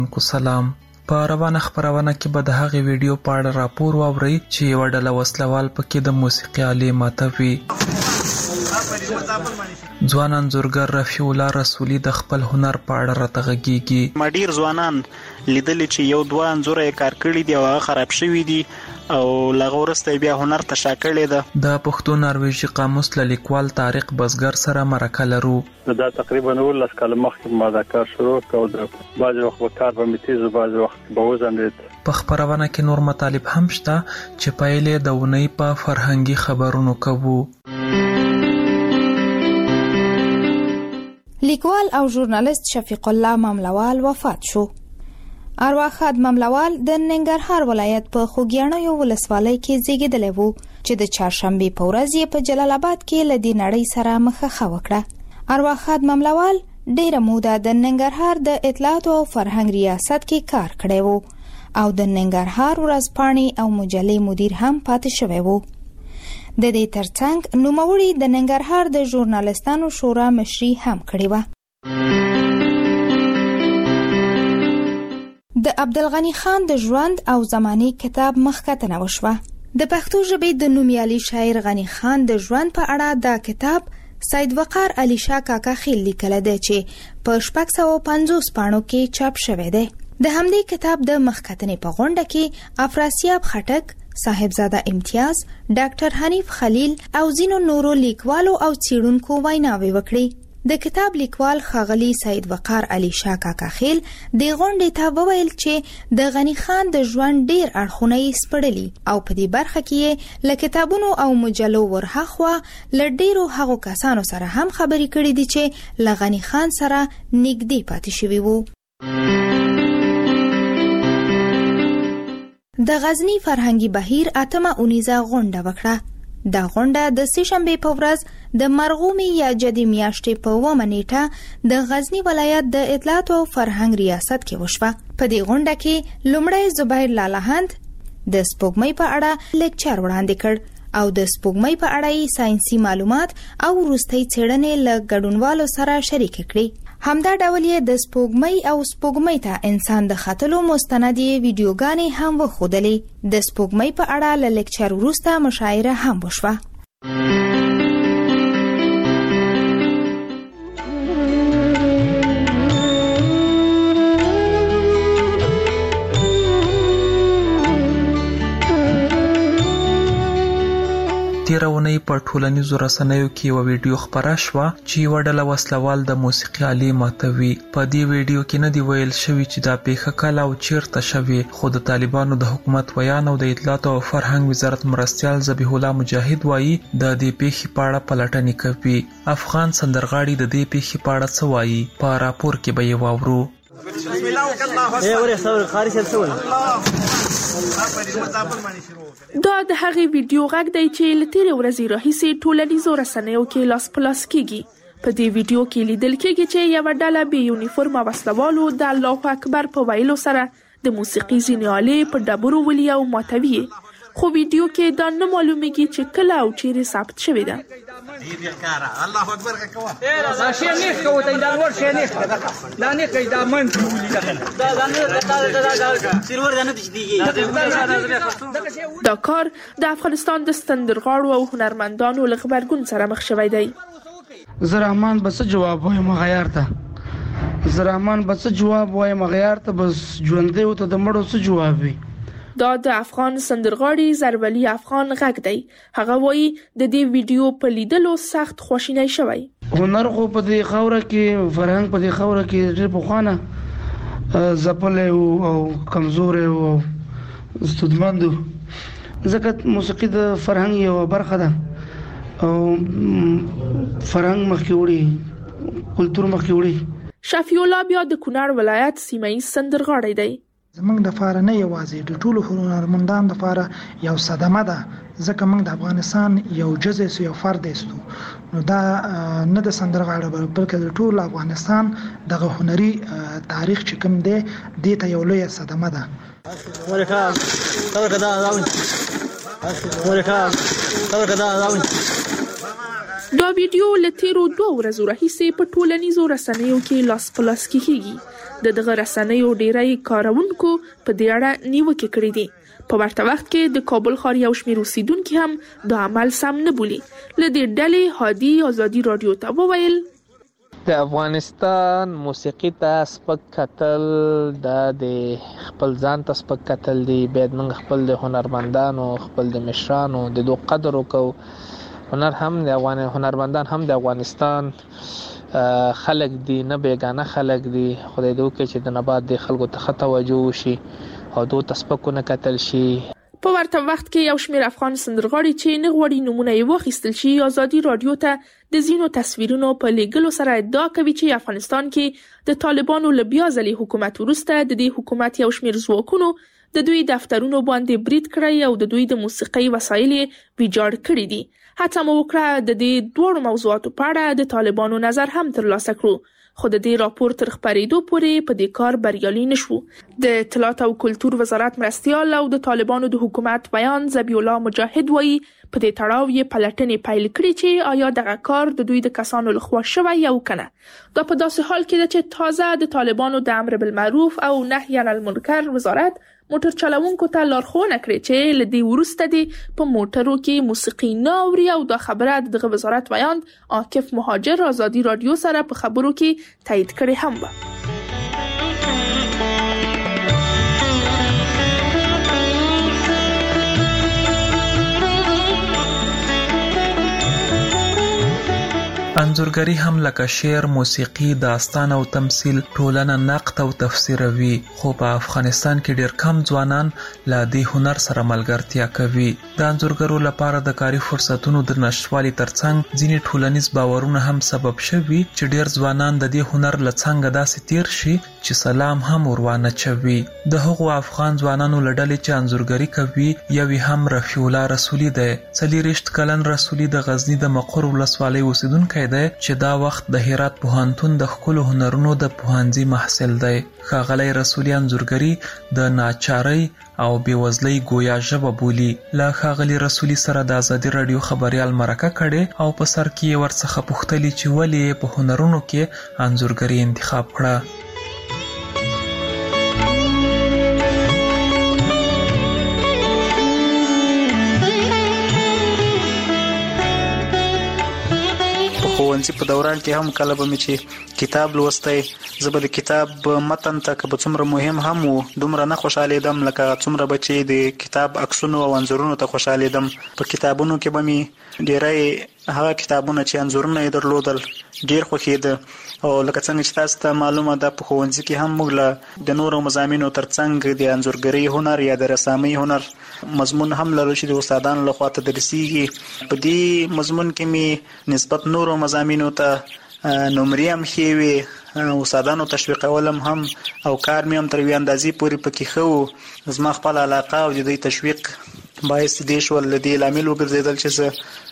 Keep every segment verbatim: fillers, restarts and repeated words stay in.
کو سلام. په روانه خبرونه کې به د هغې ویډیو په اړه راپور واورئ چې یوه ډله وسلوال پکې د موسیقي آلې ماتوي. ځوان انځورګر رفیع الله رسولي د خپل هنر په اړه راته غږیږي. ما ډیر ځوانان لیدلي چې یو دوه انځوره یې کار کړي دي او هغه خراب شوي دي او له هغه وروسته بیا هنر ته شا کړې ده. د پښتو نارویجي قاموس له لیکوال طارق بزګر سره مرکه لرو. دا تقریبا اوولس کاله مخکې ما دا کار شروع کړ او بعضې وخت به کار به مې تیز و بعضې وخت به وځنډېد. په خپرونه کې نور مطالب هم شته چې پیل یې د اونۍ په فرهنګي خبرونو کوو. لیکوال او ژورنالیست شفیق الله مملوال وفات شو. ارواښاد مملوال د ننګرهار ولایت په خوږیاڼیو ولسوالۍ کې زیږېدلی و چې د چهارشنبې په ورځ یې په جلال آباد کې له دې نړۍ سره مخه وکړه. ارواښاد مملوال ډېره موده د ننګرهار د اطلاعاتو او فرهنګ ریاست کې کار کړی و او د ننګرهار ورځپاڼې او مجلې مدیر هم پاتې شوی و. د دې ترڅنګ نوموړي د ننګرهار د ژورنالستانو شورا مشري هم کړې وه. د عبدالغني خان د ژوند او زمانې کتاب مخکتنه وشوه. د پښتو ژبې د نومیالي شاعر غني خان د ژوند په اړه دا کتاب سید وقار علي شاه کاکا خیل لیکلی دی چې په شپږ سوه پنځوس پاڼو کې چاپ شوی دی. د همدې کتاب د مخکتنې په غونډه کې افراسیاب خټک، صاحبزاده امتیاز، ډاکټر حنیف خلیل او ځینو نورو لیکوالو او څېړونکو ویناوې وکړې. د کتاب لیکوال ښاغلي سید وقار علي شاه کاکا خیل د غونډې ته وویل چې د غني خان د ژوند ډېر اړخونه یې سپړلي او په دې برخه کې یې له کتابونو او مجلو ورهاخوا له ډېرو هغو کسانو سره هم خبرې کړې دي چې له غني خان سره نږدې پاتې شوي وو. د غزني فرهنګي بهیر اتمه اونیزه غونډه وکړه. دا غونډه د سه شنبې په ورځ د مرغومي یا جدي میاشتې په اوومه نیټه د غزني ولایت د اطلاعاتو او فرهنګ ریاست کې وشوه. په دې غونډه کې لومړی زبیر لالهند د سپوږمۍ په اړه لیکچر وړاندې کړ او د سپوږمۍ په اړه یې ساینسي معلومات او وروستۍ څېړنې له ګډونوالو سره شریکې کړې. همدا ډول یې د سپوږمۍ او سپوږمۍ ته انسان د ختلو مستندې ویډیوګانې هم وښودلې. د سپوږمۍ په اړه له لیکچر وروسته مشاعره هم وشوه. تیره اونۍ په ټولنیزو رسنیو کې یوه ویډیو خپره شوه چې یوه ډله وسلوال د موسیقي آلې ماتوي. په دې ویډیو کې نه دی ویل شوي چې دا پیښه کله او چیرته شوې، خو د طالبانو د حکومت ویان او د اطلاعاتو او فرهنګ وزارت مرستیال ذبیح الله مجاهد وایي د دې پیښې په اړه پلټنې کوي. افغان سندرغاړي د دې پیښې په اړه څه وایي، په راپور کې به یې واورو. دا د هغې ویډیو غږ دی چې له تېرې ورځې راهیسې ټولنیزو رسنیو کې لاس په لاس کېږي. په دې ویډیو کې لیدل کېږي چې یوه ډله بې یونیفورمه وسلوالو د الله اکبر په ویلو سره د موسیقي ځینې آلې په ډبرو ولي او ماتوي، خو ویډیو کې دا نه معلومیږي چې کله او چیرې ثبت شوې ده. الله اکبر کوه دا شی نه کوي دا ور شی نه دا نه کوي دا من دا دا نه سرور نه دي. دا کار د افغانستان د سندرغاړو او هنرمندانو له غبرګون سره مخ شوی دی. زرحمان بس جواب وایم غیار ته زرحمان بس جواب وایم غیار ته بس ژوندې او ته د مړو څه جواب وي. دا د افغان سندرغاړي زرولي افغان غږ دی. هغه وایي د دې ویډیو په لیدلو سخت خواشینی شوی. هنر خو په دې خاوره کې فرهنګ په دې خاوره کې ډېر پخوانه ځپلی او کمزوری او ستودمند و، ځکه موسیقي د فرهنګ یوه برخه ده او فرهنګ مخکې وړي، کلتور مخکې وړي. شفیع الله بیا د کونړ ولایت سیمه ییز سندرغاړی دی. زمونږ د پاره نه یوازې د ټولو هنرمندانو د پاره یو صدمه ده، ځکه موږ د افغانستان یو جزء یو فرد یستو. نو دا نه د سندرغاړو بلکې د ټول افغانستان دغه هنري تاریخ چې کوم دی دې ته یو لویه صدمه ده. دا ویډیو له تیرو دوه ورځو راهیسې په ټولنیزو رسنیو کې لاس په لاس کېږي. د دغه رسنیو ډیری کارونکو په دې اړه نیوکې کړې دي. په ورته وخت کې د کابل ښار یو شمېر اوسیدونکي هم دا عمل سم نه بولي. له دې ډلې هادي ازادي رادیو ته وویل د افغانستان موسیقي ته سپک کتل د خپل ځان ته سپک کتل دی. باید موږ خپل د هنرمندانو خپل د مشرانو د دوه قدر وکړو. هنر هم د افغان هنرمندان هم د افغانستان خلک دي، نه بیگانه خلک دي. خدای دې وکړي چې د نبات د خلکو ته توجه وشي او دوی ته سپکونه کتل شي. په ورته وخت کې یو شمېر افغان سندرغاړي چې نه غواړي نومونه یې واخیستل شي ازادي رادیو ته د ځینو تصویرونو په لیږلو سره ادعا کوي چې افغانستان کې د طالبانو له بیا ځلې حکومت وروسته د دې حکومت یو شمېر ځواکونو د دوی دفترونو باندې برید کړی او د دوی د موسیقۍ وسایل یې ویجاړ کړي دي. هڅه مو وکړه د دې دوه موضوعاتو په اړه د طالبانو نظر هم ترلاسه کړو، خو د دې راپور تر خپرېدو پورې په دې کار بریالي نشو. د اطلاعات او کلتور وزارت مرستیال او د طالبانو د حکومت بیان ذبیح الله مجاهد وایي په دې تړاو یې پلټنې پیل کړې چې آیا دغه کار د دوی د کسانو لخوا شوی یا کنه. دا په داسې حال کې ده چې تازه د طالبانو د امر بالمعروف او نهی عن المنکر وزارت موټر چلوونکو ته لارښوونه کړې چې له دې وروسته دي په موټرو کې موسیقي نه اوري او دا خبره د وزارت بیان عاکف مهاجر ازادي رادیو سره په خبرو کې تایید کړې هم و. انځورګری هم لکه شعر، موسیقي، داستان او تمثيل ټولنه نقد او تفسیروي، خو په افغانستان کې ډېر کم ځوانان له دې هنر سره ملګرتیا کوي. د انځورګرو لپاره د کاري فرصتونو د نشټوالي ترڅنګ ځینې ټولنیز باورونه هم سبب شوي چې ډېر ځوانان د دې هنر له څنګه داسې تیر شي چې سلام هم وروانه چوي. د هغو افغان ځوانانو له ډلې چې انځورګري کوي یو هم رفیع الله رسولي دی. څلېرویشت کلن رسولي د غزني د مقر ولسوالۍ اوسیدونکی دی چې دا وخت د هرات پوهنتون د ښکلو هنرونو د پوهنځي محصل دی. ښاغلی رسولي انځورګري د ناچارۍ او بېوزلۍ ګویا ژبه بولي. له ښاغلي رسولي سره د ازادي راډیو خبریال مرکه کړې او په سر کې یې ورڅخه پوښتلي چې ولې په هنرونو کې انځورګري انتخاب کړه. ښوونځي په دوران کې هم کله به مې چې کتاب لوستی، زه به د کتاب متن ته که به څومره مهم هم و دومره نه خوشحالېدم لکه څومره به چې د کتاب عکسونو او انځورونو ته خوشحالېدم. په کتابونو کې به مې ډېری هغه کتابونه چې انځورونه یې درلودل ډېر خوښېده. او لکه څنګه چې تاسو ته معلومه ده په ښوونځي کې هم موږ له د نورو مضامینو ترڅنګ د انځورګرۍ هنر یا د رسامۍ هنر مضمون هم لرو چې د استادانو لخوا تدریسیږي. په دې مضمون کې مې نسبت نورو مضامینو ته نمرې هم ښې وې، استادانو تشویقولم هم او کار مې هم تر یوې اندازې پورې پکې ښه و. زما خپل علاقه او د دوی تشویق باعث دې شول له دې لامل وګرځېدل چې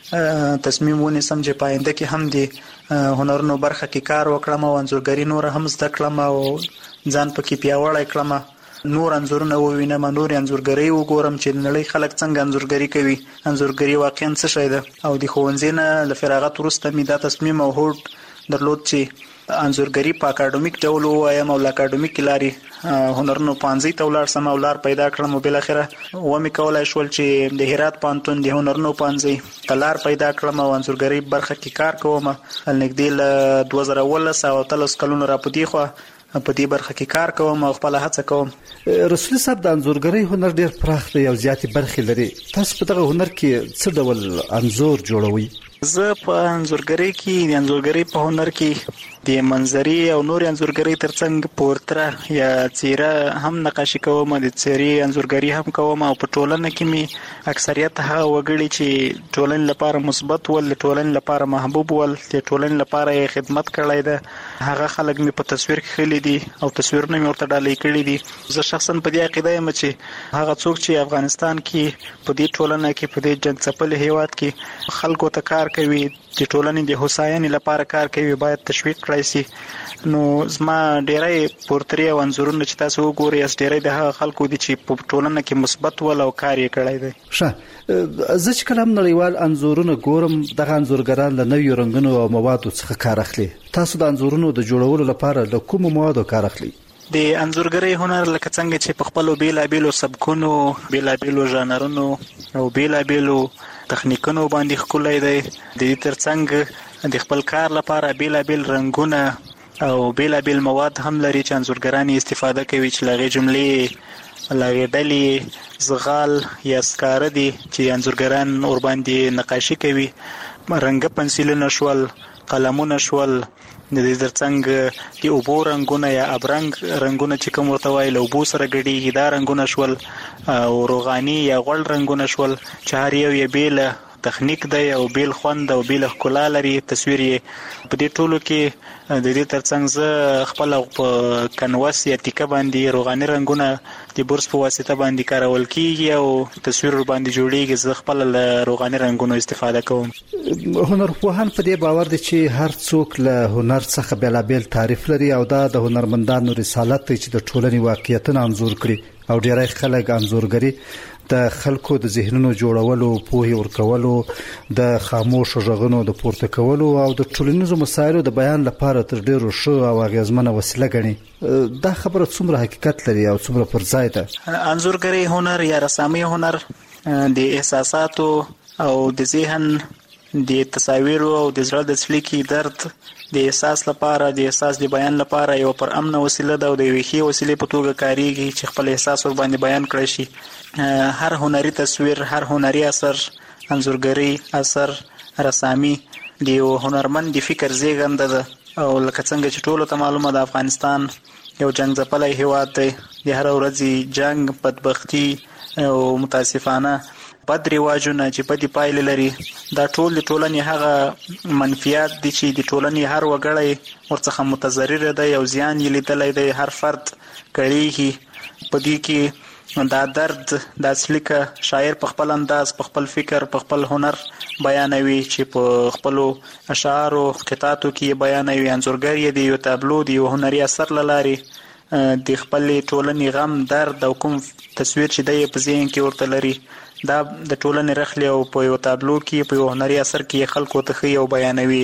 زه تصمیم ونیسم چې په آینده کې هم د هنرونو برخه کې کار وکړم او انځورګري نور هم زده کړم او ځان پکې پیاوړی کړم. نور انځورونه ووینم، نور انځورګري وګورم چې نړۍ خلک څنګه انځورګري کوي، انځورګري واقعا څه شی ده. او د ښوونځي نه له فراغت وروسته مې دا تصمیم او هوډ درلود چې انځورګري په اکاډمیک ډول ووایم او له اکاډمیک لارې هنرونو پوهنځي ته ولاړ سم او لار پیدا کړم. او بالاخره ومې کولی شول چې د هرات پوهنتون د هنرونو پوهنځي ته لار پیدا کړم او انځورګرۍ برخه کې کار کوم. نږدې له دوه زره اوولس او اتلس کلونو را په دې خوا په دې برخه کې کار کوم او خپل هڅه کوم. رسولي صاحب د انځورګرۍ هنر ډېر پراخ دی او زیاتې برخې لري. تاسو په دغه هنر کې څه ډول انځور جوړوئ؟ زه په انځورګرۍ کې د انځورګرۍ په هنر کې د منظرې او نور انځورګرۍ ترڅنګ پورتره یا څیره هم نقاشي کوم، د څیرې انځورګري هم کوم. او په ټولنه کې مې اکثریت هغه وګړي چې ټولنې لپاره مثبت ول، ټولنې لپاره محبوب ول، د ټولنې لپاره یې خدمت کړی ده، هغه خلک مې په تصویر کې خلي دي او تصویرونه مې ورته ډالۍ کړي دي. زه شخصا په دې عقیده یم چې هغه څوک چې افغانستان کې په دې ټولنه کې په دې جنګ څپلي هیواد کې خلکو ته کار کوي، د ټولنې د هوساینې لپاره کار کوي، باید تشویق کړی سي. نو زما ډیری پورتري او انځورونه چې تاسو وګورئ اس ډیری د هغه خلکو دي چې په ټولنه کې مثبت ول او کار یې کړی دی. ښه، زه چې کله هم نړیوال انځورونه ګورم دغه انځورګران له نویو رنګونو او موادو څخه کار اخلي. تاسو د انځورونو د جوړولو لپاره له کومو موادو کار اخلي؟ د انځورګرۍ هنر لکه څنګه چې په خپلو بیلابیلو سبکونو بیلابیلو ژانرونو او بیلابیلو تخنیکونو باندې ښکلی دی. د دې ترڅنګ د خپل کار لپاره بیلابیل رنګونه او بیلابیل مواد هم لري چې انځورګران یې استفاده کوي چې له هغې جملې له هغې ډلې زغال یا سکاره دي چې انځورګران ورباندې نقاشي کوي. رنګه پنسلونه شول، قلمونه شول، د دې ترڅنګ د اوبو رنګونه یا ابرنګ رنګونه چې کوم ورته وایي له اوبو سره ګډېږي دا رنګونه شول، او روغاني یا غوړ رنګونه شول چې هر یو یې بیله تخنیک دی او بیل خوند او بیل ښکلا لري. تصویر یې په دې ټولو کې د دې ترڅنګ زه خپله په کنوس یا تیکه باندې روغاني رنګونه د برس په واسطه باندې کارول کېږي او تصویر ورباندې جوړېږي. زه خپله له روغاني رنګونو استفاده کوم. هنرپوهان په دې باور دي چې هر څوک له هنر څخه بیلابیل تعریف لري او دا د هنرمندانو رسالت دی چې د ټولنې واقعیتونه انځور کړي او ډیری خلک انځورګري د خلکو د ذهنونو جوړولو، پوهې ورکولو، د خاموشو غږونو د پورته کولو او د ټولنیزو مسایلو د بیان لپاره تر ډیرو ښه او اغیزمنه وسیله ګڼي. دا خبره څومره حقیقت لري او څومره پر ځای ده؟ انځورګرۍ هنر یا رسامي هنر د احساساتو او د ذهن د تصاویرو او د زړه د څلیکي درد د احساس لپاره د احساس د بیان لپاره یو پر امنه وسیله ده او د یوې ښې وسیلې په توګه کاریږي چې خپل احساس ورباندې بیان کړی شي. هر هنري تصویر، هر هنري اثر، انځورګرۍ اثر، رسامي د یو هنرمند د فکر زیږنده ده. او لکه څنګه چې ټولو ته معلومه ده افغانستان یو جنګ ځپلی هیواد دی. د هر ورځې جنګ، بدبختي او متاسفانه بد رواجونه چې بدې پایلې لري دا ټول د ټولنې هغه منفیات دي چې د ټولنې هر وګړی ورڅخه متضرر دی او زیان یې لیدلی دی. هر فرد کړېږي په دې کې دا درد دا څلیکه شاعر په خپل انداز، په خپل فکر، په خپل هنر بیانوي چې په خپلو اشعارو قطعاتو کې بیانوي. انځورګر یې د یو تابلو د یو هنري اثر له لارې د خپلې ټولنې غم، درد او کوم تصویر چې دی په ذهن کې ورته لري دا د ټولنې رخلي او په یو تابلو کې په یو هنري اثر کې خلکو ته ښیي او بیانوي.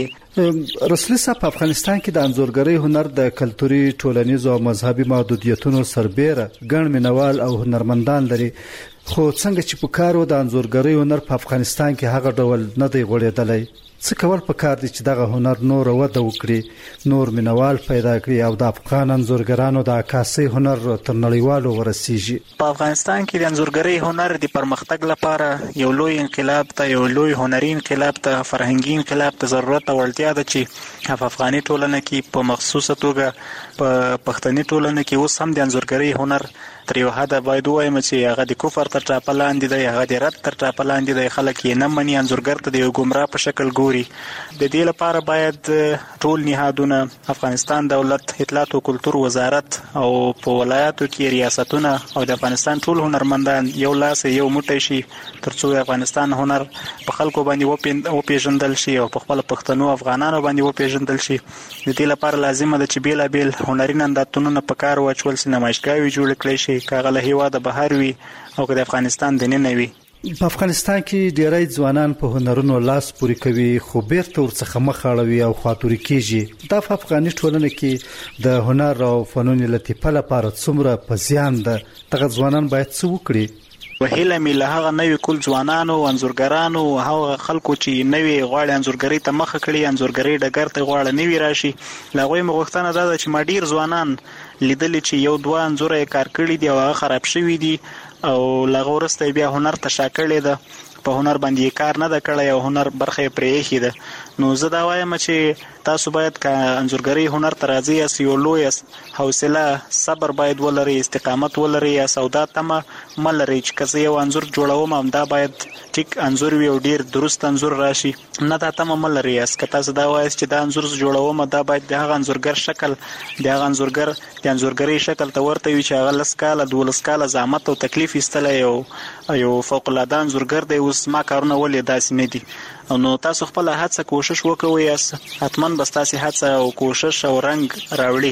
رسولي صاحب، په افغانستان کې د انځورګرۍ هنر د کلتوري، ټولنیزو او مذهبي محدودیتونو سربیره ګڼ مینوال او هنرمندان لري، خو څنګه چې په کارو د انځورګرۍ هنر په افغانستان کې هغه ډول نه دی غوړېدلی. څه کول پکار دي چې دغه هنر نور وده وکړي، نور مینوال پیدا کړي او د افغان انځورګرانو د عکاسۍ هنر تر نړیوالو ورسیږي؟ په افغانستان کې د انځورګرۍ هنر د پرمختګ لپاره یو لوی انقلاب ته، یو لوی هنري انقلاب ته، فرهنګي انقلاب ته ضرورت او اړتیا ده چې په افغاني ټولنه کې په مخصوصه توګه په پښتني ټولنه کې اوس هم د انځورګرۍ هنر تر یو حده باید ووایم چې هغه د کفر تر ټاپه لاندې دی، هغه د رد تر ټاپه لاندې دی. خلک یې نه مني، انځورګر ته د یو ګمراه په شکل ګوري. د دې لپاره باید ټول نهادونه، افغانستان دولت، اطلاعات او کلتور وزارت او په ولایاتو کې ریاستونه او د افغانستان ټول هنرمندان یو لاس یو موټی شي ترڅو د افغانستان هنر په خلکو باندې وپېژندل شي او په خپل پښتنو افغانانو باندې وپېژندل شي. د دې لپاره لازمه ده چې بیلابیل هنري نندارتونونه په کار واچول شي، نمایشګاوې جوړې کړای شي، کاغه له هیواده بهر وي او که د افغانستان دننه وي. په افغانستان کې ډیری ځوانان په هنرونو لاس پورې کوي خو بیرته ورڅخه مخ اړوي او خاطري کیږي. دا په افغاني ټولنه کې د هنر او فنون لطیفه لپاره څومره په زیان ده؟ دغه ځوانان باید څه وکړي؟ وهیله مې له هغه نوي کول ځوانانو او انځورګرانو او هغه خلکو چې نوي غواړي انځورګرۍ ته مخه کړي، انځورګرۍ ډګر ته غواړي نوي راشي، له هغوی مې غوښتنه دا ده چې ما ډېر ځوانان لیدلي چې یو دوه انځوره یې کار کړي دي او هغه خراب شوي دي او له هغه وروسته بیا هنر ته شا کړې ده، په هنر باندې کار نه ده کړی او هنر برخه یې پرې ایښې ده. نو زه دا وایم چې تاسو باید که انځورګرۍ هنر ته راځئ یاست، یو لوی حوصله، صبر باید ولرئ، استقامت ولرئ، یا سودا تمه مه لرئ چې که زه یو انځور جوړوم هم دا باید ټیک انځور وي او ډېر درست انځور راشي. نه دا تمه مه لرئ یاست. که تاسو دا وایاست چې دا انځور زه جوړوم دا باید د هغه انځورګر شکل، د هغه انځورګر د انځورګرۍ شکل ته ورته وي چې هغه لس کاله دولس کاله زحمت او تکلیف ایستلی او یو فوق العاده انځورګر دی. اوس ما کارونه ولې داسې نه دي؟ نو تاسو خپل هڅه کوشش وکوئ، یاست حتما بس تاسو هڅه او کوشش او رنګ راوړي.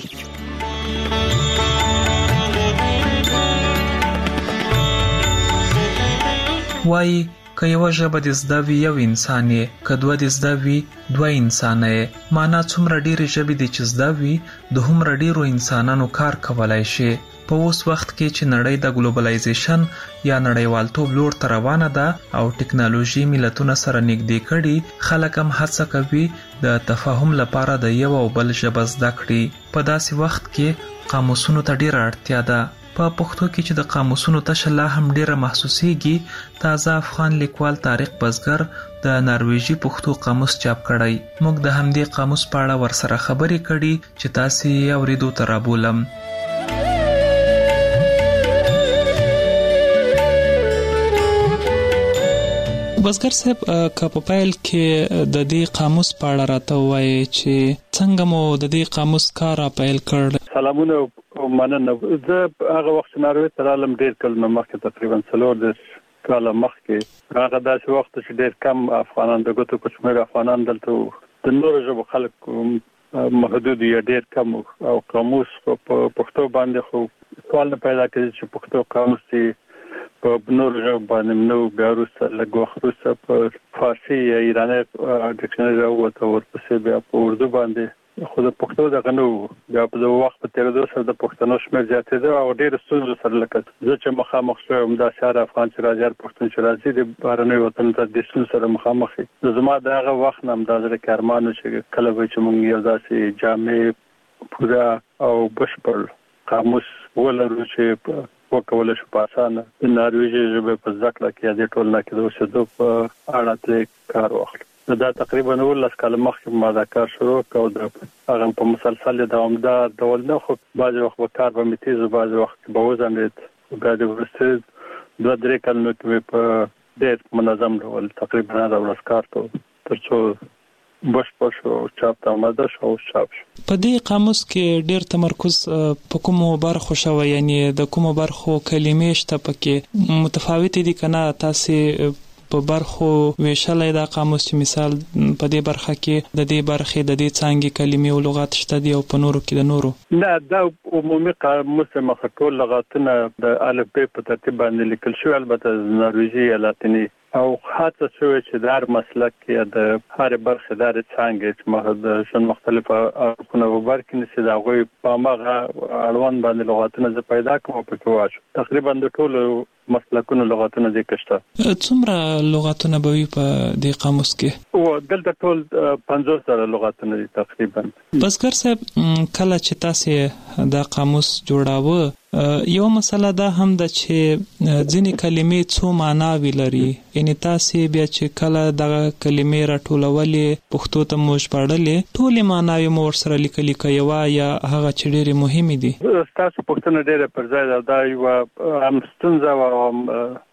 وای که یو ژبه د زده وي یو انسان یې، که دوه د زده وي دوه انسانه یې. معنا څومره ډېرې ژبې دي چې زده وي د هومره ډېرو انسانانو کار کولای شي. په اوس وخت کې چې نړۍ د ګلوبلایزیشن یا نړیوالتوب لور ته روانه ده او ټکنالوژي ملتونه سره نږدې کړي، خلک هم هڅه کوي د تفاهم لپاره د یو او بل ژبه زده کړي. په داسې وخت کې قاموسونو ته ډیره اړتیا ده. په پښتو کې چې د قاموسونو تشه لا هم ډیره محسوسیږي، تازه افغان لیکوال طارق بزګر د نارویجی پښتو قاموس چاپ کړی. موږ د همدې قاموس په اړه ورسره خبرې کړي چې تاسو یې اوریدو ته رابولم. بزګر صاحب، که په پیل کې د دې قاموس په اړه راته وایي چې څنګه مو د دې قاموس کار پیل کړ؟ سلامونه او مننه. زه هغه وخت ناروې ته رالم ډېر کلونه مخکې، تقریبا څلور دېرش کاله مخکې. هغه داسې وخت چې ډېر کم افغانان د ګوتو په شمېر افغانان دلته د نورو ژبو خلک محدود یا ډېر کم، او قاموس په پښتو باندې خو سوال نه پیدا کېږي چې پښتو قاموس دی په نورو ژبو باندې نو بیا وروسته لږ وخت وروسته په فارسي یا ایراني ډکشنري راووته، ورپسې بیا په اردو باندې، خو د پښتو دغه نه و. بیا په دغه وخت په تېرېدو سره د پښتنو شمېر زیاتېده او ډېرو ستونزو سره، لکه زه چې مخامخ شوم داسې هر افغان چې راځي، هر پښتون چې راځي د بهرنیو وطنو ته د ستونزو سره مخامخ وي. زما د هغه وخت نه همدا زړه کې ارمان و چې کله به چې موږ یو داسې جامع پوره او بشپړ قاموس ولرو چې وکولای شو په اسانه د نارویجي ژبې په زده کړه کې د ټولنه کې د اوسېدو په اړه ترې کار واخلو. دا تقریبا نولس کاله مخکې ما دا کار شروع کړ، د هغه په مسلسل دوامدار ډول نه، خو بعضې وخت به کار به مې تېز و، بعضې وخت به وځنډېد. بیا د وروسته دوه درې کلونو کې مې په ډېر منظم ډول تقریبا هره ورځ کار کوو تر څو بشپړ شو، چاپ ته آماده شو او چاپ شو. په دې قاموس کې ډېر تمرکز په کومو برخو شوی؟ یعنی د کومو برخو کلمې شته پکې متفاوتې دي که نه؟ تاسې په برخو ویشلی دا قاموس چې مثال په دې برخه کې د دې برخې د دې څانګې کلمې او لغات شته دي او په نورو کې د نورو؟ نه، دا عمومي قاموس مخه ټول لغاتونه د الف ب په ترتیب باندې لیکل شوي، البته نارویجي یا لاتیني، او هڅه شوې چې د هر مسلک یا د هرې برخې د هرې څانګې چې مخه د ژوند مختلف اړخونه په بر کې نیسي، د هغوی په هماغه اړوند باندې لغاتونه زه پیدا کړم او پکې واچوم. تقریبا د ټولو مسلکونو لغاتونه دې کې شته. څومره لغاتونه به وي په دې قاموس کې؟ او دلته ټول پنځوس زره لغاتونه دي تقریبا. بزګر صاحب، کله چې تاسې دا قاموس جوړاوه، یو مسله دا هم ده چې ځینې کلمې څو معناوې لري، یعنی تاسې بیا چې کله دغه کلمې راټولولې پښتو ته مو ژباړلې، ټولې معناوې مو ورسره لیکلي که یوه یا هغه چې ډېرې مهمې دي؟ ستاسو پوښتنه ډېره پر ځای ده. دا یوه هم ستونزه او هم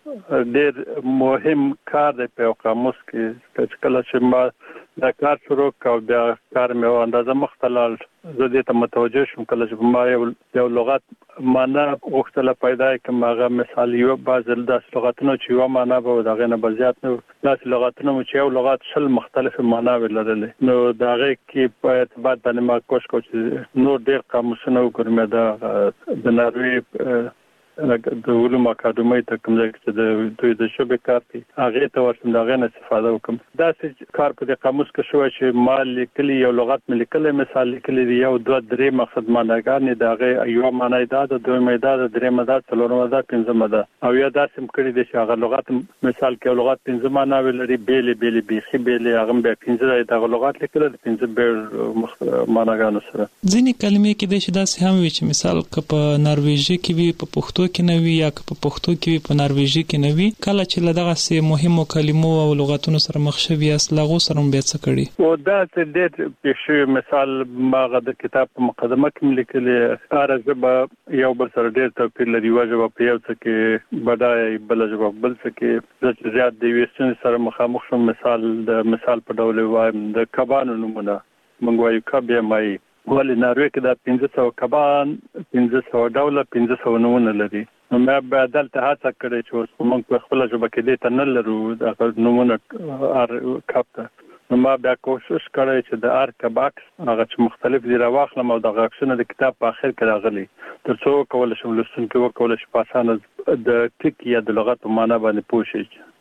ډېر مهم کار دی په یو قاموس کې، چې کله چې ما دا کار شروع کړ بیا کار مې یوه اندازه مخته لاړ، زه دې ته متوجه شوم کله چې ما یو یو لغت معنا غوښتله پیدا کړم، هغه مثال یو بعضې داسې لغتونه چې یوه معنا به و د هغې نه به زیات نه و، داسې لغتونه مو چې یو لغت شل مختلفې معناوې لرلې. نو د هغې کې په ارتباط باندې ما کوشش کوم چې نور ډېر قاموسونه وګورم. د د ناروې د علوم اکاډمۍ ته کوم ځای چې د دوی د ژبې کار کوي هغې ته ورشم، د هغې نه استفاده وکړم. داسې کار په دې قاموس کې شوی چې ما لیکلي یو لغت مې لیکلی، مثال لیکلی دی یو دوه درې مقصد معناګانې، د هغې یوه معنا یې دا ده، دویمه یې دا ده، درېیمه دا، څلورمه دا، پنځمه ده. او یا داسې هم کړي دي چې هغه لغت مثال کې یو لغت پنځه معناوې لري، بېلې بېلې بیخي بېلې، هغه هم بیا پنځه دی دغه لغت لیکلی د پنځه بېل معناګانو سره. ځینې کلمې کېدای شي داسې هم وي چې مثال که په نارویجي کې وي په پښتو کې نه وي، یا که په پښتو کې وي په نارویجي کې نه وي. کله چې له دغسې مهمو کلمو او لغتونو سره مخ شوي یاست، له هغو سره هم بیا څه کړي؟ او داسې ډېر پېښ شوي. مثال ما هغه د کتاب په مقدمه کې مې لیکلي، هره ژبه یو بل سره ډېر توپیر لري، یوه ژبه په یو څه کې بډایه، بله ژبه په بل څه کې. زه چې زیات د یوې ستونزې سره مخامخ شوم، مثال د مثال په ډول وایم د کبانو نومونه، موږ وایو کب یا ماهي، ولې ناروې کې دا پنځه سوه کبان، پنځه سوه ډوله، پنځه سوه نومونه لري. نو ما بیا دلته هڅه کړې چې اوس موږ په خپله ژبه کې دې ته نه لرو دغه نومونه هر کب ته. نو ما بیا کوشش کړی چې د هر کب عکس هغه چې مختلف دي راواخلم او دغه عکسونه د کتاب په اخر کې راغلي، تر څو وکولی شم لوستونکي وکولی شي په اسانه د ټکي یا د لغت په معنا باندې پوه شي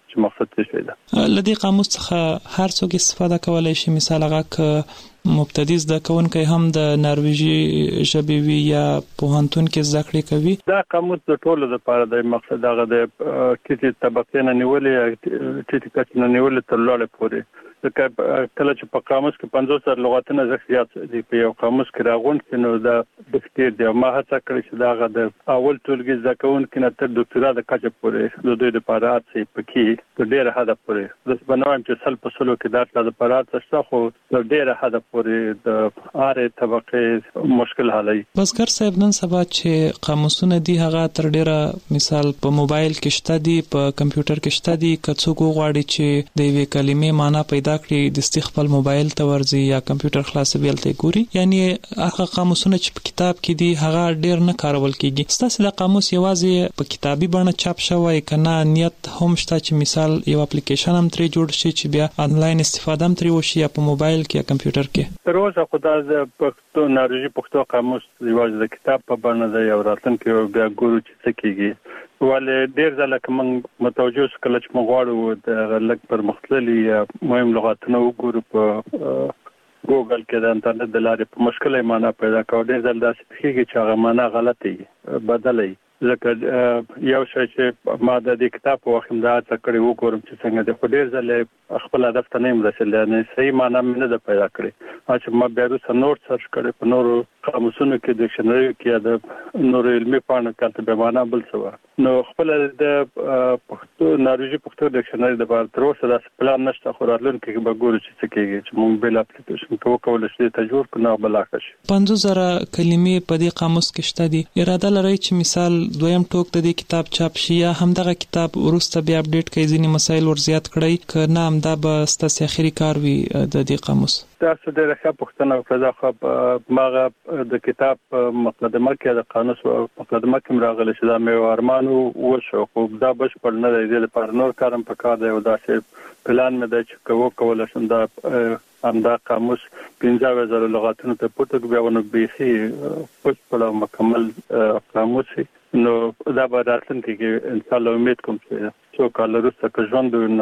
چې مقصد څه دی. لدی قاموس څخه هر څوک استفاده کولای شي. مثال هغه ک مبتدی زده کوونکی هم د نارویژي ژبې وي یا پوهنتون کې زده کړې کوي. دا قاموس د ټولو لپاره د مقصد هغه د کیټي طبقې نه نیولې کیټي کچ نه نیولې تر لوړه پورې. ځکه کله چې په قاموس کې پنځوس زره لغاتونه زیات دي په یو قاموس کې راغونډ کې نو دا د ډېر دی. ما هڅه کړې چې دا غو د اول ټولګي زده کوونکي نه تر ډاکټرا د کچه پورې د دوی لپاره هڅه پکې د ډېر حد پورې د بنوم چې سل په سلو کې دا د لپاره څه خو د ډېر حد پورې د اره طبقه مشکل حالي. بسګر صاحب نن سبا چې قاموسونه دي هغه تر ډېره مثال په موبایل کې شته دي په کمپیوټر کې شته دي. کڅو غواړي چې د یوې کلمې معنی پیدا کړي د استخپل موبایل ته ورځي یا کمپیوټر خلاصوي ته ګوري. یعنی هغه قاموسونه چې په کتاب کې دي هغه ډېر نه کارول کیږي. ستاسو د قاموس یوازې په کتابي بڼه چاپ شوی کنه نیت هم شته چې مثال یو اپلیکیشن هم ترې جوړ شي چې بیا انلاین استفاده هم ترې وشي یا په موبایل کې یا کمپیوټر کې. تر اوسه خدای د پښتو ناروژي پښتو قاموس یوازې د کتاب په بڼه دی او راتلونکي بیا ګورو چې څه کیږي. ولې ډېر ځله کوم متوجه کله چې موږ غواړو د لک پر مختلفي مهم لغاتونه وګورو په ګوګل کې د انټرنیټ د لارې په مشکله معنی پیدا کوو. ډېر ځله داسې کېږي چې هغه معنی غلطي بدلي. ځکه یو شی چې ما د دې کتاب په وخت دا څه کړی وګورم چې څنګه د خډیر ځله خپل هدف ته نه رسیدل نه صحیح معنی نه ده پیدا کړی. چې ما بیا وروسته نور سرچ کړی په نورو قاموسونو کې ډکشنري کې د نور علمي پاڼو کې به معنا بل څه نو خپل د پښتو ناروژي پښتو ډکشنري د بار تر اوسه د پلان نشته. خو راتلونکي کې به ګورو چې څه کېږي چې موږ بل اپلیکیشن کوو کولای شي ته جوړ کړو بل اخش. پنځه زره کلمې په دې قاموس کې شته دي. اراده لري چې مثال دویم ټوک د دې کتاب چاپ شي یا همدغه کتاب ورسته بیا اپډیټ کړي ځینې مسایل ور زیات کړي که نه هم دا به ستاسو اخري کار وي د دې قاموس. تاسو ډېر ښه پوښتنه وکړه. خو ماغه د کتاب مقدمه کې د قانون مقدمه کې راغلی چې دا مې ارمانو وشو خو دا بشپړ نه دی. د لپاره نور کارم پکار دی او دا چې پلان مې د چې کوو کول شم دا همدا قاموس پنځه زره لغاتونو ته پټ بیا ونه بيخي بشپړ مکمل قاموس نو دا به راتلونکي کې ان شاء الله امید کوم چې څو کال وروسته که ژوند نو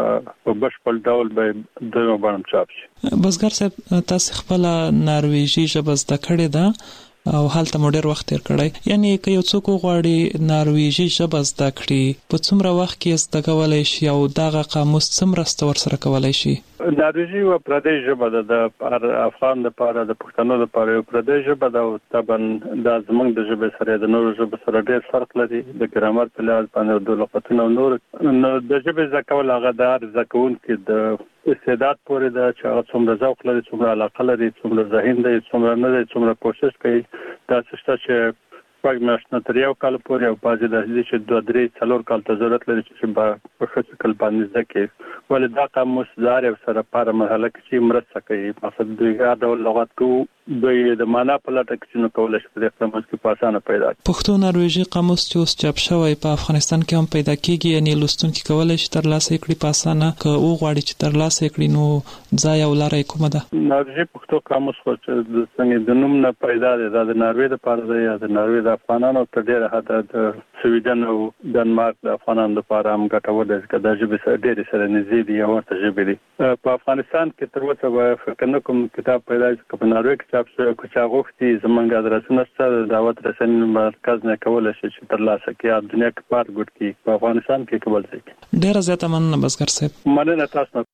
په بشپړ ډول به دوی باندې چاپ شي. بسګر صاحب تاسو خپل نارویژي ژبه زده کړې ده او هلته مو ډېر وخت تیر کړی. یعنی که یو څوک غواړي نارویژي ژبه زده کړي په څومره وخت کې زده کولای شي او دغه قاموس څومره ستور سره کولای شي؟ نارویژي و پردیش ژبه ده د افغان لپاره د پښتنو لپاره یو پردیش ژبه ده او طبعا د زمونږ د ژبې سره د نورو ژبو سره ډېر فرق لري د ګرامر په لحاظ باندې د لغتونو نور نو د ژبې زده کول هغه د هر زده کوونکي د استعداد پورې ده چې هغه څومره ذوق لري څومره علاقه لري څومره ذهین دی څومره نه دی څومره کوشش کوي. دا څه چې پاک ماشنه تر یو کال پورې او بازي د دې چې دوه درې څلور کال ته ضرورت لري چې په ښه شکل باندې زده کړي. ولې دا قاموس زار سره په مرحله کې چې مرسته کوي. مقصد دوی دا ډول لغات کو دوی د معنا په لټه کې نو کولای شي په قاموس کې په اسانه پیدا کړي. پښتو نارویژي قاموس چې اوس چاپ شوی په افغانستان کې هم پیدا کیږي. یعنی لوستونکي کولای شي ترلاسه کړي په اسانه که او غواړي چې ترلاسه کړي نو ځای او لارې کومه ده؟ نارویژي پښتو قاموس خو چې د څنګه د نوم نه پیدا دی دا د ناروې لپاره دی یا د ناروې د افغانانو تر ډیره حد د سویډن او ډنمارک د افغانانو لپاره هم ګټور دی چې دا ژبې سره ډېرې سره نږدې دي او ورته ژبې دي. په افغانستان کې تر اوسه به فکر نه کوم کتاب پیدا شي په ناروې کې چاپ شوی که چا غوښتي زمونږ ادرسونه شته د دعوت رسنۍ مرکز نه کولای شي چې ترلاسه کړي دنیا کې پار ګډ کړي په افغانستان کې کول شي. ډېره زیاته مننه بسګر صاحب. مننه تاسو.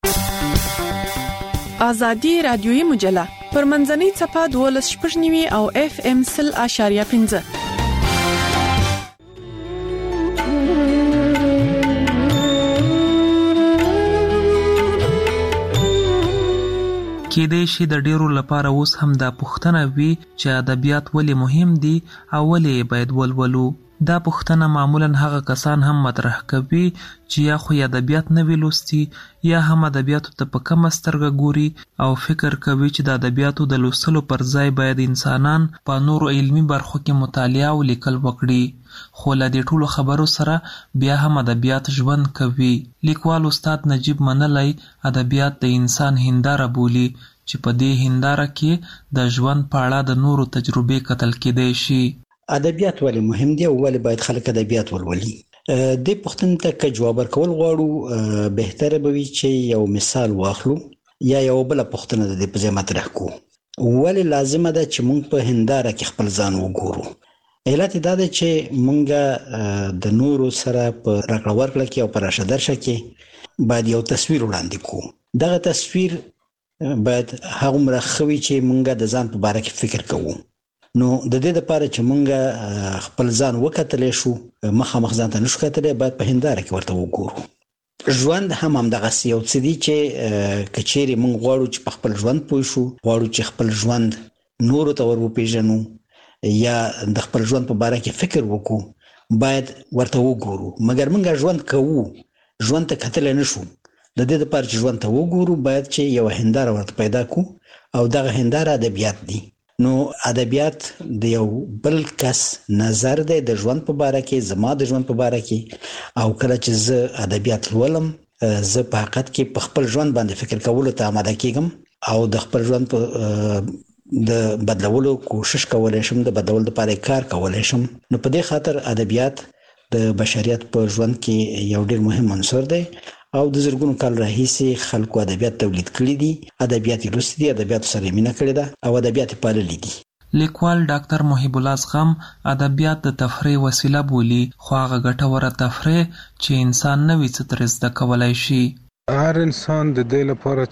آزادي رادیويي مجله پر منځنۍ صفحه دولس شپږ نیوي او اف ام سل اشاریه پنځه. کېدای شي د ډیرو لپاره اوس هم دا پوښتنه وي چې ادبیات ولې مهم دي او ولې باید ولولو. دا پوښتنه معمولا هغه کسان هم مطرح کوي چې یا خو ادبیات نه وی لوستي یا هم ادبیاتو ته په کمه سترګه ګوري او فکر کوي چې د ادبیاتو د لوستلو پر ځای باید انسانان په نورو علمي برخو کې مطالعه او لیکل وکړي. خو له دې ټولو خبرو سره بیا هم ادبیات ژوند کوي. لیکوال استاد نجیب منلی ادبیات د انسان هنداره بولي چې په دې هنداره کې د ژوند په اړه د نورو تجربې کتل کېدای شي. ادبیات ولې مهم دي او ولې باید خلک ادبیات ولولي؟ د پوښتنې ته که جواب ورکول غواړو بهتره به وي چې یو مثال واخلو یا یو بل پوښتنه د دې په ځای مطرح کوو. ولې لازمه ده چې موږ په هنداره کې خپل ځان وګورو؟ علت دا ده چې موږ د نورو سره په راکړه ورکړه کې او په راشه درشه کې باید یو تصویر وړاندې کوو. دغه تصویر باید هغومره ښه وي چې موږ د ځان په باره کې فکر کوو. نو د دې لپاره چې موږ خپل ځان وکتلی شو، مخامخ ځان ته نشو کتلی، باید په هنداره کې ورته وګورو. ژوند هم همدغسې یو څه دي چې که چیرې موږ غواړو چې په خپل ژوند پوه شو، غواړو چې خپل ژوند نورو ته ور وپېژنو یا د خپل ژوند په باره کې فکر وکړو، باید ورته وګورو. مګر موږ ژوند کوو، ژوند ته کتلی نشو. د دې لپاره چې ژوند ته وګورو باید چې یو هنداره ورته پیدا کړو او دغه هنداره ادبیات دي. نو ادبیات د یو بل کس نظر دی د ژوند په باره کې، زما د ژوند په باره کې، او کله چې زه ادبیات لولم زه په حقیقت کې په خپل ژوند باندې فکر کولو ته آماده کېږم او د خپل ژوند په د بدلولو کوشش کولی شم، د بدلولو لپاره کار کولی شم. نو په دې خاطر ادبیات د بشریت په ژوند کې یو ډېر مهم عنصر دی او د زرګونو کال راهیسې خلکو ادبیات تولید کړي دي، ادبیات یې لوستي دي، ادبیاتو سره یې مینه کړې ده او ادبیات یې پاللي دي. لیکوال ډاکټر محب الله زغم ادبیات د تفریح وسیله بولي، خو هغه ګټوره تفریح چې انسان نوي څه ترې زده کولی شي. هر انسان د دې لپاره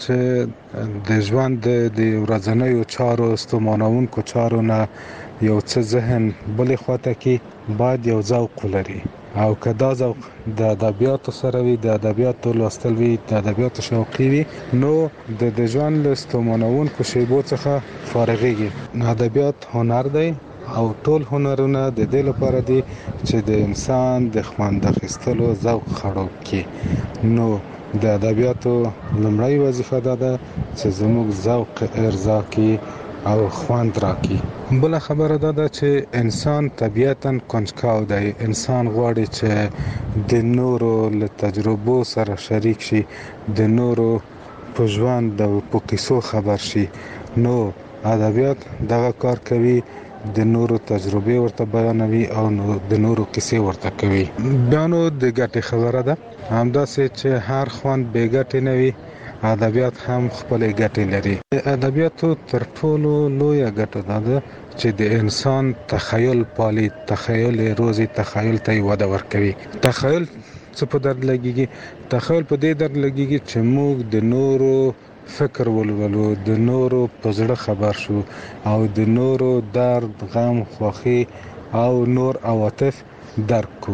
چې د ژوند د ورځنیو چارو ستومانوونکو چارو نه یو څه ذهن بلې خواته کې باید یو ذوق ولري، او که دا ذوق د ادبیاتو سره وي، د ادبیاتو لوستل وي، د ادبیاتو شوقي وي، نو د د ژوند له ستومانوونکو شیبو څخه فارغېږي. ادبیات هنر دی او ټول هنرونه د دې لپاره دي چې د انسان د خوند اخیستلو ذوق خړوب کړي. نو د ادبیاتو لومړی وظیفه دا ده چې زموږ ذوق ارضا کړي او خوند راکړي. بله خبره دا ده چې انسان طبیعتاً کنجکاو دی. انسان غواړي چې د نورو له تجربو سره شریک شي، د نورو په ژوند او په کیسو خبر شي. نو ادبیات دغه کار کوي، د نورو تجربې ورته بیانوي او نو د نورو کیسې ورته کوي. بیا نو د ګټې خبره ده، همداسې چې هر خوند بې ګټې نه وي، ادبیات هم خپلې ګټې لري. ادبیاتو تر ټولو لویه ګټه دا ده چې د انسان تخیل پالي، تخیل روزي، تخیل ته وده ورکوي. تخیل څه په درد لګیږي؟ تخیل په دې درد لګیږي چې موږ د نورو فکر ولولو، د نورو په زړه خبر شو او د نورو درد، غم، خوښي او نور عواطف درک کو.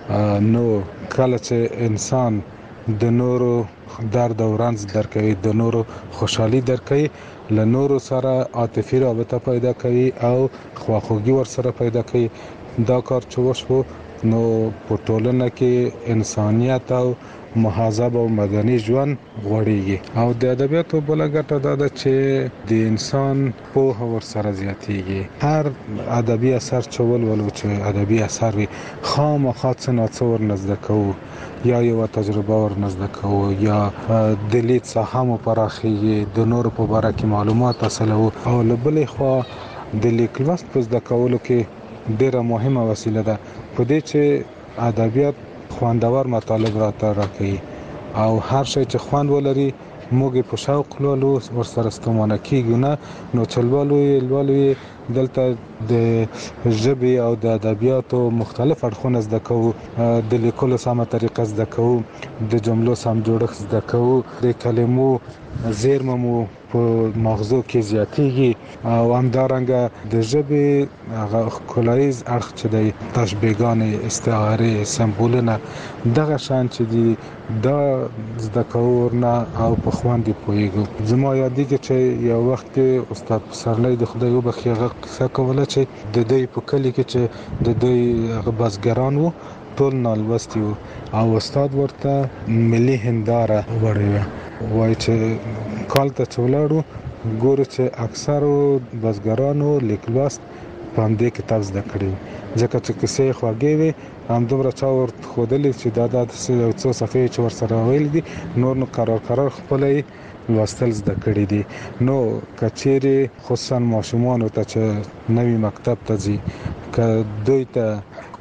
نو کله چې انسان د نورو درد او رنځ درکوي، د نورو خوشحالي درکوي، له نورو سره عاطفي رابطه پیدا کوي او خواخوږي ورسره پیدا کوي. دا کار چې وشو نو په ټولنه کې انسانیت او مهذب او مدني ژوند غوړېږي. او د ادبیاتو بله ګټه دا ده چې د انسان پوهه ورسره زیاتېږي. هر ادبي اثر چې ولولو، چې ادبي اثر وي، خامخا څه نه څه ورنه زده کوو، یا یوه تجربه ورنه زده کوو، یا د لید ساحه مو پراخېږي، د نورو په باره کې معلومات حاصلوو. او له بلې خوا د لیک لوست په زده کولو کې ډېره مهمه وسیله ده، په دې چې ادبیات خوندور مطالب راته راکوي او هر شی چې خوند ولري موږ په شوق لولو، ورسره ستومانه کېږو نه. نو چې لولو یې لولو یې دلته د ژبې او د ادبیاتو مختلف اړخونه زده کوو، د لیکلو سمه طریقه زده کوو، د جملو سم جوړښت زده کوو، د کلمو زیرمه مو په مغزو کې زیاتېږي. او همدارنګه د ژبې هغه ښکلاییز اړخ چې دی، تشبیهګانې، استعارې، سمبولونه، دغه شیان چې دي دا زده کوو ورنه او په خوند یې پوهېږو. زما یادېږي چې یو وخت کې استاد پسرلی د خدای وبخښي هغه قصه کوله چې د دوی په کلي کې چې د دوی هغه بزګران وو، ټول نالوستي وو او استاد ورته ملي هنداره وړې وه. وایي چې کال ته چې ولاړو ګورو چې اکثرو بزګرانو لیک لوست په همدې کتاب زده کړي، ځکه چې کیسې یې خوږې وې، همدومره چا ورته ښودلي چې دا داسې یو څو صفحې چې ورسره ویلي دي، نور نو قرار قرار خپله لوستل زده کړي دي. نو که چیرې خصوصا ماشومانو ته چې نوي مکتب ته ځي، که دوی ته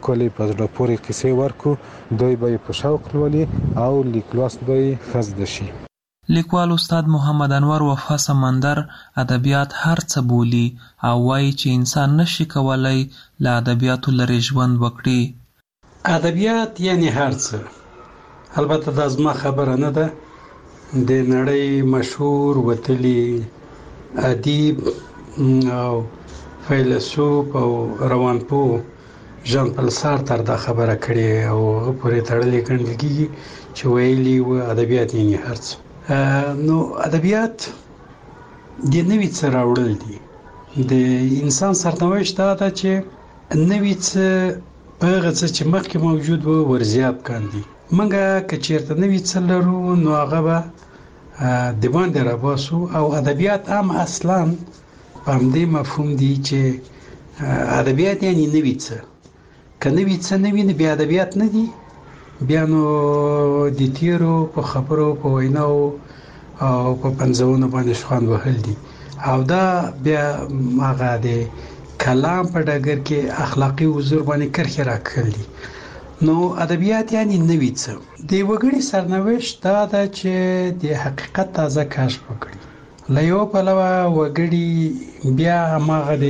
ښکلې په زړه پورې کیسې ورکو، دوی به په شوق لولي او لیک لوست به یې ښه زده شي. لیکوال استاد محمد انور وفا سمندر ادبیات هر څه بولي او وایي چې انسان نشي کولای له ادبیاتو لرې ژوند وکړي. ادبیات یعنی هر څه. البته دا زما خبره نه ده، د نړۍ مشهور وتلی ادیب او فیلسوف او روانپوه ژان پل سارتر دا خبره کړې او هغه پورې تړلې ګڼل کېږي چې ویلي و ادبیات یعنی هر څه. نو ادبیات د نوي څه راوړل دي. د انسان سرنوشت دا ده چې نوي څه په هغه څه چې مخکې موجود و ورزیات کاندي. موږ که چېرته نوي څه لرو نو هغه به د باندې راباسو او ادبیات هم اصلا په همدې مفهوم دي چې ادبیات یعنی نوي څه. که نوي څه نه وي نو بیا ادبیات نه دي، بیا نو د تیرو په خبرو په ویناو او په پنځونو باندې شخوند وهل دي او دا بیا هغه د کلام په ډګر کې اخلاقي حضور باندې کرښې راکړل دي. نو ادبیات یعنی نوي څه. د وګړي سرنوشت دا ده چې د حقیقت تازه کشف وکړي. له یو پلوه وګړي بیا هماغه د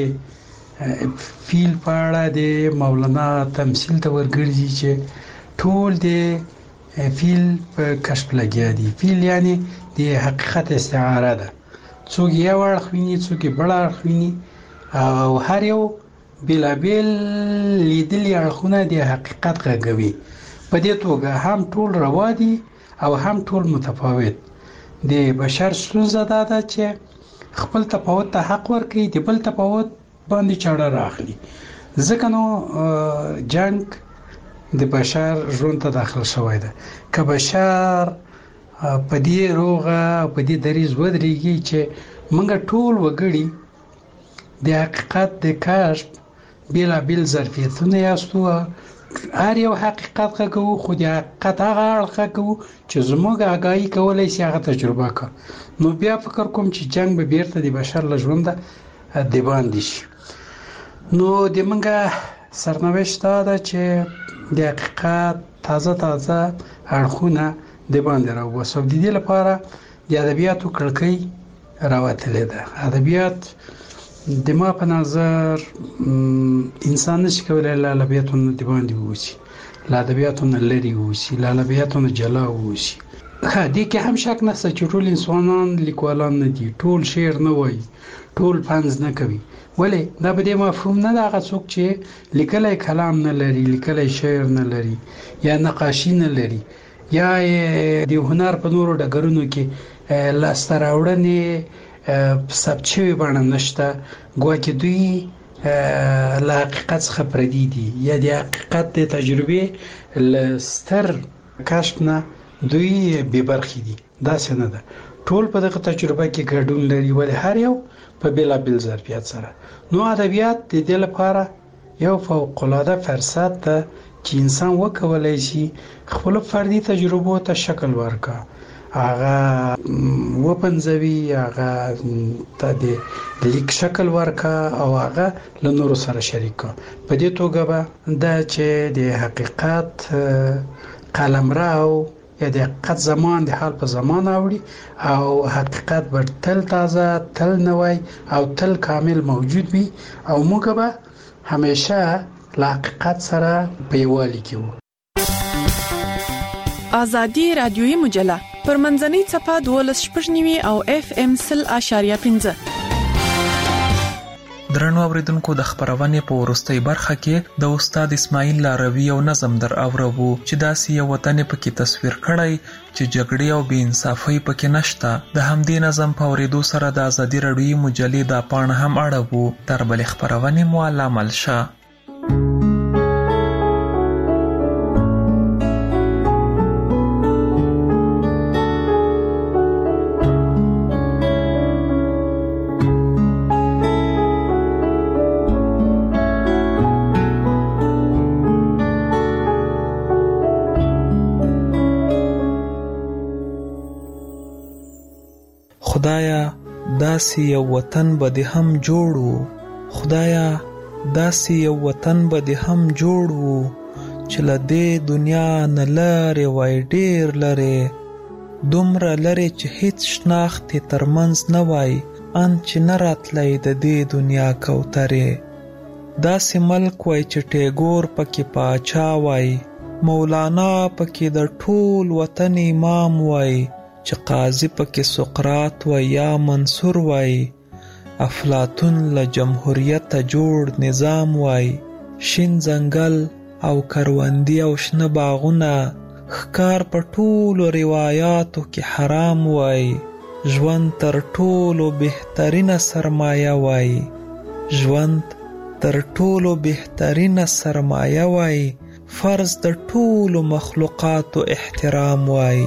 فیل په اړه د مولانا تمثیل ته ورګرځي چې ټول د فیل په کشف لګیا دي. فیل یعنی د حقیقت استعاره ده. څوک یو اړخ ویني، څوک بل اړخ ویني او هر یو بېلابېل لیدلي اړخونه د حقیقت غږوي. په دې توګه هم ټول روا دي او هم ټول متفاوت. د بشر ستونزه دا ده چې خپل تفاوت ته حق ورکړي، د بل تفاوت باندې چاړه راخلي. ځکه نو جنگ د بشر ژوند ته داخل شوی ده. که بشر په دې روغه په دې دریځ ودرېږي چې موږ ټول وګړي د حقیقت د کشف بېلابېل ظرفیتونه یاستو، هر یو حقیقت غږوو، خو د حقیقت هغه اړخ غږوو چې زموږ آګاهي کولی شي هغه تجربه کړو، نو بیا فکر کوم چې جنگ به بیرته د بشر له ژونده د باندې شي. نو د موږ سرنوشت دا ده چې د حقیقت تازه تازه اړخونه د باندې راوباسو. د دې لپاره د ادبیاتو کړکۍ راوتلې ده. ادبیات د ما په نظر انسان نشي کولی له ادبیاتو نه د باندې ووځي، له ادبیاتو نه لرې ووځي، له ادبیاتو نه جلا ووځي. ښه، دې کې هم شک نشته چې ټول انسانان لیکوالان نه دي، ټول شعر نه وایي، ټول پنځ نه کوي. ولې؟ دا په دې مفهوم نه ده هغه څوک چې لیکلی کلام نه لري، لیکلی شعر نه لري، یا نقاشي نه لري، یا د هنر په نورو ډګرونو کې لاسته راوړنې ثبت شوې بڼه نشته، ګواکې دوی له حقیقت څخه پردي دي، یا د حقیقت د تجربې له ستر کشف نه دوی بې برخې دي. داسې نه ده. ټول په دغه تجربه کې ګډون لري، ولې هر یو په بېلابېل ظرفیت سره. نو ادبیات د دې لپاره یو فوق‌العاده فرصت ده چې انسان وکولی شي خپل فردي تجربو ته شکل ورکړي، هغه وپنځوي، هغه ته د لیک شکل ورکړي او هغه له نورو سره شریک کړي. په دې توګه به دا چې د حقیقت قلمرو یا د حقیقت زمان د حال په زمان اوړي او حقیقت به تل تازه، تل نوی او تل کامل موجود وي او موږ به همیشه له حقیقت سره په یووالي کې وو. آزادي رادیویي مجله پر منځنۍ څپه دولس شپږ نوي او اف ام سل اشاریه پنځه. درنو اوریدونکو، د خبرونې په وروستۍ برخه کې د استاد اسماعیل لاروی یو نظم در اورو چې داسې یو وطن پکې تصویر کړی چې جګړې او بې انصافۍ پکې نشته. د همدې نظم په اوریدو سره د آزادي رادیویي مجلې دا پاڼه هم اړوو. تر بلې خبرونې مو علامل شه. خدایا داسې یو وطن به دې هم جوړو، خدایا داسې یو وطن به دې هم جوړ وو چې له دې دنیا نه لرې وای ډېر لرې، دومره لرې چې هیڅ شناخت یې ترمنځ نه وای، ان چې نه راتلی د دې دنیا کوترې. داسې ملک وای چې ټیګور پکې پاچا وای، مولانا پکې د ټول وطن امام وای، چې قاضي پکې سقراط وای یا منصور وای، افلاطون له جمهوریته جوړ نظام وای، شین ځنګل او کروندې او شنه باغونه ښکار په ټولو روایاتو کې حرام وای، ژوند تر ټولو بهترینه سرمایه وای، ژوند تر ټولو بهترینه سرمایه وای، فرض د ټولو مخلوقاتو احترام وای.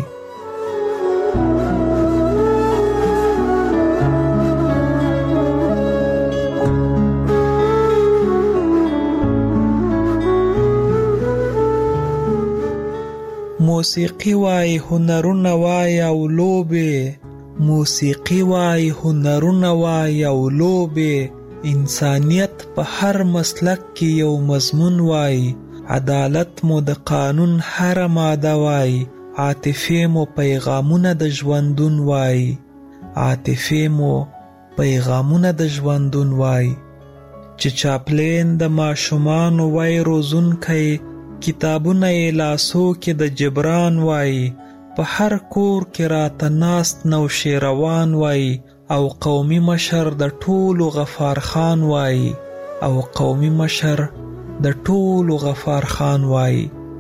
موسیقي وای هنرونه وای او لوبې، موسیقي وای هنرونه وای او لوبې، انسانیت په هر مسلک کې یو مضمون وای، عدالت مو د قانون هر ماده وای، عاطفې مو پیغامونه د ژوندون وای، عاطفې مو پیغامونه د ژوندون وای، چې چاپلین د ماشومانو وای روزونکی، کتابونه یې لاسو کې د جبران وای، په هر کور کې راته ناست نوشیروان وای، او قومي مشر د ټولو غفار خان وای، او قومي مشر د ټولو غفار خان وای.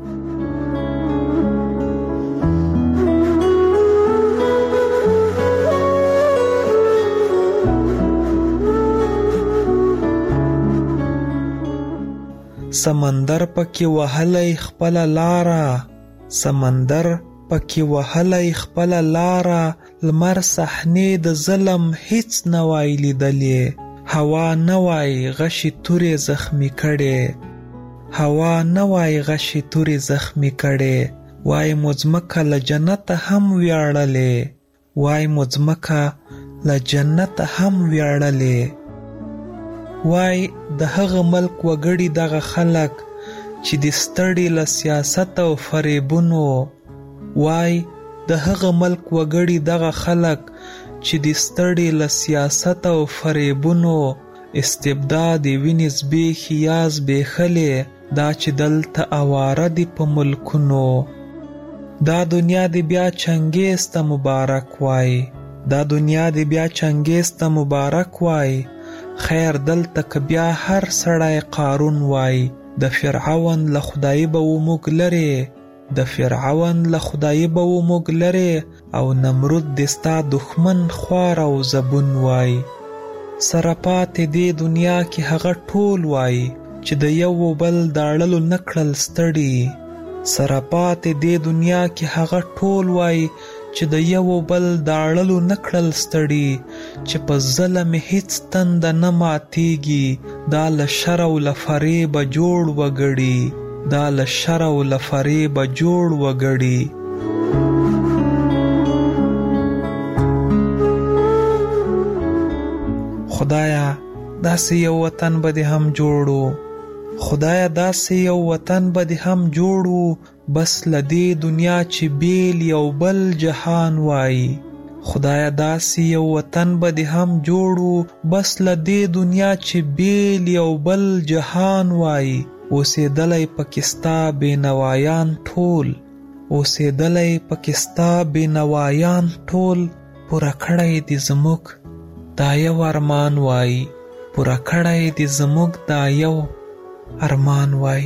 سمندر پکې وهلی خپله لاره، سمندر پکې وهلی خپله لاره، لمر صحنې د ظلم هیڅ نه وای لیدلې، هوا نه وای غشي تورې زخمي کړې، هوا نه وای غشي تورې زخمي کړې، وای مو ځمکه له جنته هم ویاړلې، وای مو ځمکه له جنته هم ویاړلې. وای د هغه ملک وګړي دغه خلک چې د ستړي له سیاست او فریبونو، وای د هغه ملک وګړي دغه خلک چې د ستړي له سیاست او فریبونو، استبداد وینې زبېښي یا زبېښلې، دا چې دلته اواره دي په ملکونو، دا دنیا دی بیا چنګیز ته مبارک وای، دا دنیا دی بیا چنګیز ته مبارک وای، خیر دلته که بیا هر سړی قارون وای، د فرعون له خدای به و موږ لرې، د فرعون له خدای به و موږ لرې، او نمرود د ستا دښمن خوار او زبون وای. سره پاتې دې دنیا کې هغه ټول وای چې د یو بل د اړلو نه کړل ستړي، سره پاتې دې دنیا کې هغه ټول وای چې د یو بل د اړلو نه کړل ستړي، چې په ظلم هیڅ تنده نه ماتیږي، دا له شر او له فریبه جوړ وګړي، دا له شر او له فریبه جوړ وګړي. خدایا داسې یو وطن به دې هم جوړو، خدایا داسې یو وطن به دې هم جوړو، بس له دې دنیا چې بیل یو بل جهان وای، خدایا داسې یو وطن به دې هم جوړو، بس له دې دنیا چې بیل یو بل جهان وای. اوسېدلی پکې ستا بېنوایان ټول، اوسېدلی پکې ستا بېنوایان ټول، پوره کړی دې زموږ دا یو ارمان وای، پوره کړی دې زموږ دا یو ارمان وای.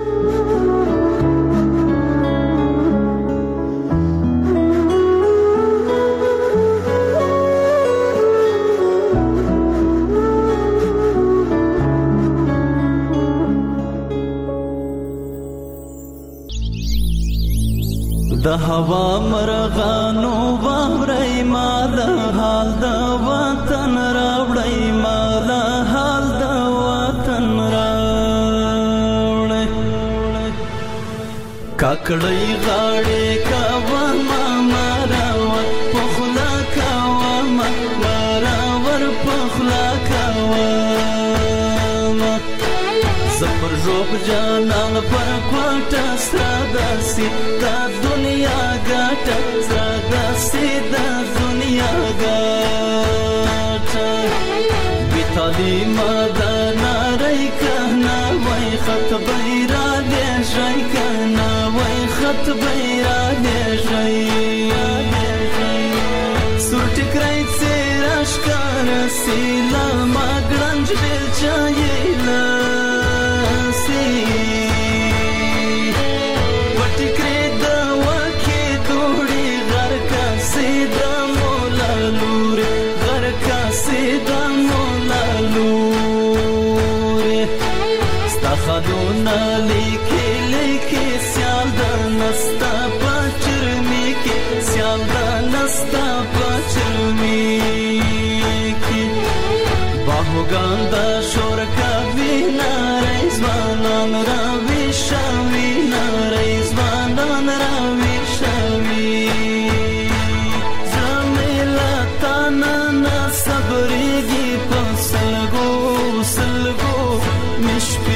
د هوا مرغانو واورئ ما د حال د وطن راوړئ، ما د حال د وطن راوړئ، کاکړۍ غاړې کوه ما مراور پخلا کوه ما مراور پخلا کوه. روح جانان پر کوټه سره داسي دا دنیا ګټه سره داسي دا دنیا ګټه بي تعلیم دا ناري کنا وای خط بیرا دې شي کنا وای خط بیرا دې شي سور ټکرای سراش کار سیلا ما ګرنج بل چایلا خدونا لیکي لیکي سیال د نستا پچرمی کې سیال د نستا پچرمی کې باهوګان د شور کا وینا رضوانان را وشوي نا رضوانان را وشوي زمیلا تانا نا صبرېږي په سلګو سلګو مشپې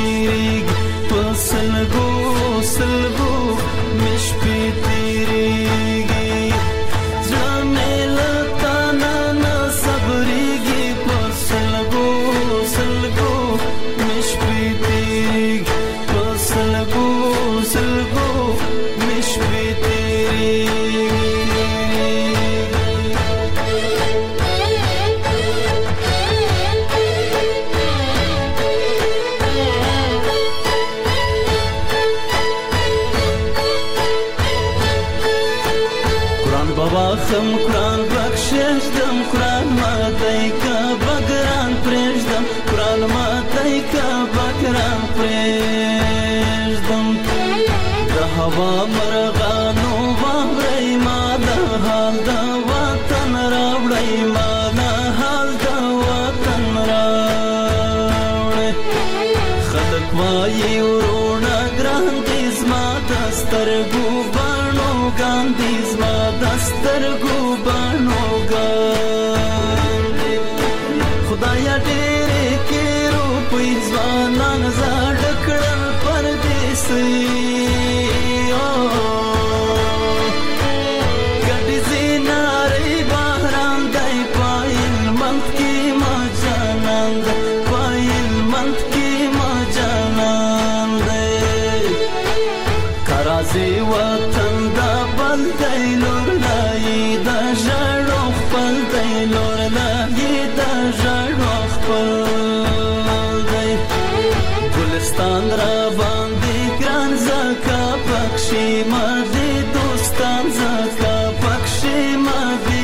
سلگو سلگو مش پی تیریگی جامیلا تانا نا صبریگی پر سلگو سلگو مش پی تیریگی پر سلگو سلگو مش پی تیریگی خم قرآن بخشش دم قرآن ماتای کا بگران پریش دم قرآن ماتای کا بگران پریش دم دا هوا مرغانو باورای ما دا حال دا وطن راوڑای ما دا حال دا وطن راوڑای خلق وایی ورونا گران دیز ما دسترگو بانو گان دیز ما دسترگو بانو گان خدایا ډېرې کې روپۍ ځوانان زاړه کړل پردیسي ګډې زینارې بهرام دی پایل منت کې ما جانان دی پایل منت کې ما جانان دی کرازي وطن دا بل دی لور لای دا ژړو خپل دی لور لای دا ژړو خپل دی ګلستان را باندې ګران زکا پکشي ما دې دوستان زکا پکشي ما دې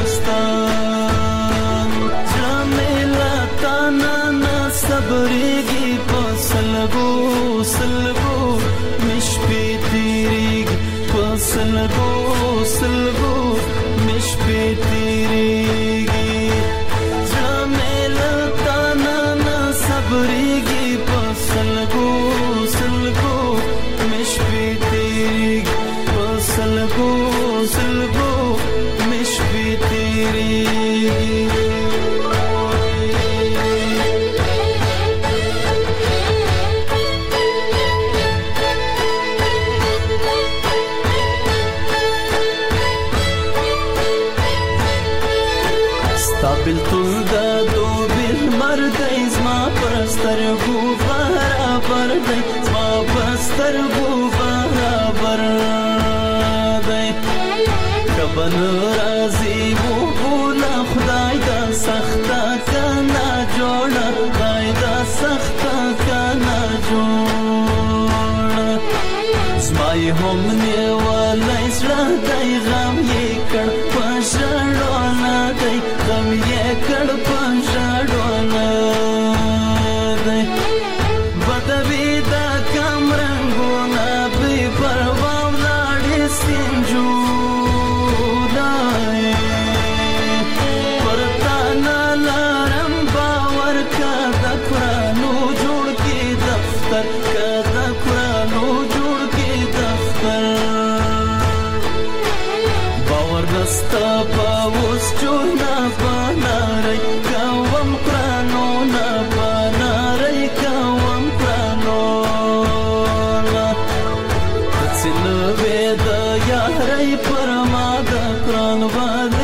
دوستان جامیلا تانا نا صبرېږي په سلګو سلګو مش پې تېرېږي په سلګو سلګو مش پې تېرېږي جامیلا تانا نا صبرېږي په سلګو سلګو مش پې تېرېږي په سلګو سلګو مش پې تېرېږي بلتون دا دو بیل مردی زما پرسترگو برابر دی زما پرسترگو برابر دی کبن رازی و بولا خدای دا سختا کنا جوڑا خدای دا سختا کنا جوڑا زمای هم نیوالی سرا دی غم یې کړ پشړونا دی غم یې کړ پشړونا دی بدوی دا کم رنگونا بی پروا ولاړې سینجونا پرتا نه لارم باور کا د قرانو جوړ کې دفتر کا د قرانو جوړ کې دفتر باور نستا پاوس چونا پانارای د یارۍ پر ما د قران باندې